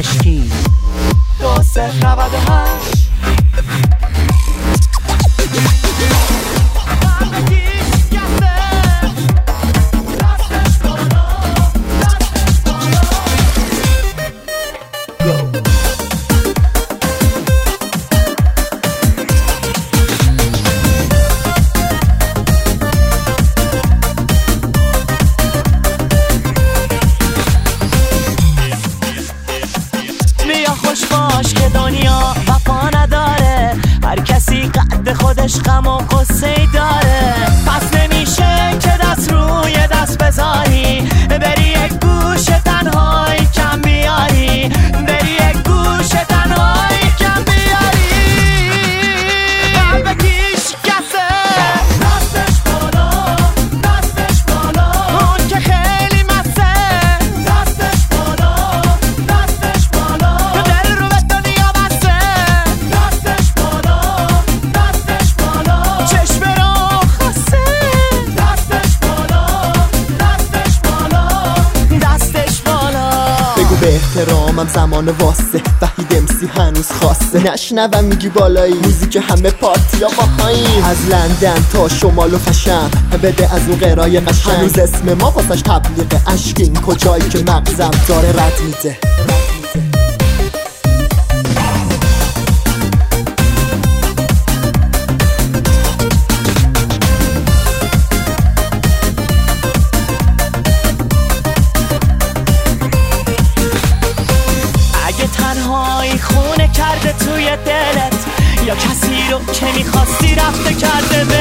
مشکی 2098 خوش باش که دنیا وفا نداره، هر کسی قد خودش غم و قصه داره. پس نمیشه که دست روی دست بذاری، بری یک گوش تنهایی کم بیاری، بری یک گوش تنهایی کم بیاری. قلب کیش کسه دستش بالا، دستش بالا، اون که خیلی مسه دستش بالا، دستش بالا، دل رو به دنیا بسته دستش بالا، دستش بالا، چشم رو خسته دستش بالا، دستش بالا، دستش بالا. بگو به احترامم زمان واسه وحید امسی هنوز خواسته، نشنوم میگی بالایی موزیک همه پارتیا باهایی، از لندن تا شمال و خشم بده از اون قرای قشنگ. هنوز اسم ما واسش تبلیغ اشکین کجایی که مغزم داره رد میده. تنهایی خونه کرده توی دلت، یا کسی رو که میخواستی رفته کرده